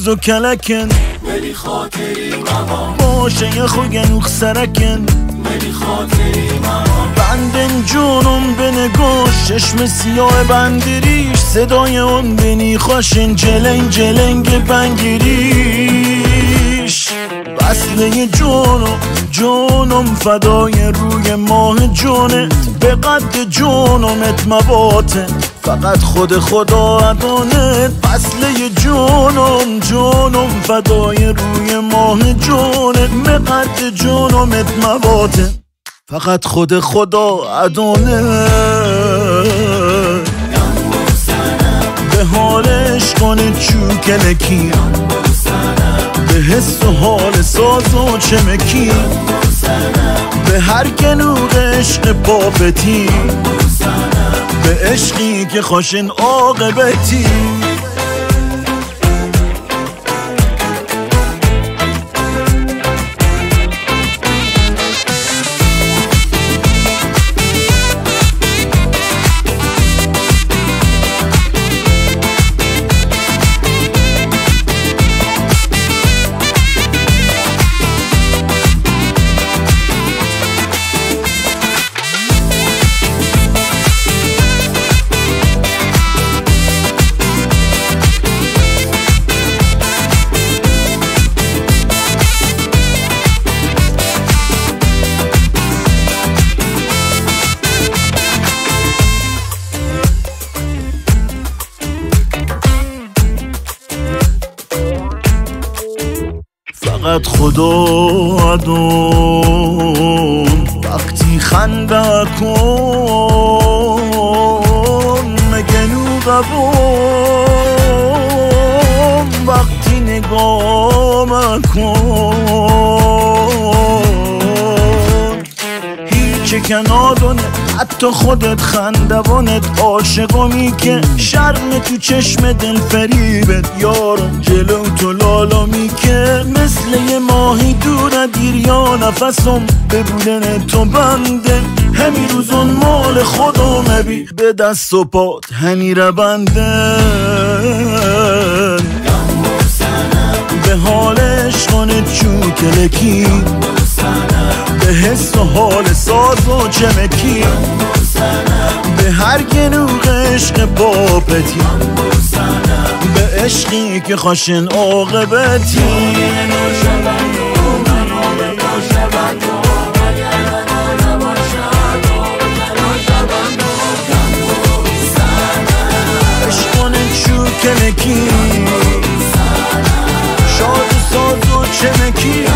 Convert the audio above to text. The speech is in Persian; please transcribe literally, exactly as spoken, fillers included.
ساز و کلکن ولی خاطری ماما باشه یه خوگنوخ سرکن ولی خاطری ماما بندن جونم به نگاش چشم سیاه بندریش صدای اون بنی خوشن جلنگ جلنگ بنگیریش وصله جونم جونم فدای روی ماه جونت به قد جونمت مباته فقط خود خدا عدانت وصله جونم جونم فدای روی ماه جونت به قد جونمت مباته فقط خود خدا عدانه به حالش کنه چوکلکی به حس و حال ساز و چمکی به هر گنوغ عشق پاپتی به عشقی که خوشن عاقبتی فقط خدا عدون وقتی خنده کن مگنو قبون وقتی نگاه مکن هیچ کنادونه حتی خودت خندوانت عاشقمی که شرم تو چشم دل فریبت یارم جلو تو لالامی که مثل یه ماهی دور دیر یا نفسم به بودن تو بنده همی روزون مال خدا مبی به دست و پات همی رو بندن به حالش کنه چوکلکی به حس و حال ساز و چمکی به هر گنوغ عشق پاپتی به عشقی که خوشن عاقبتی عشق کنه چوکلکی شاد و ساز و چمکی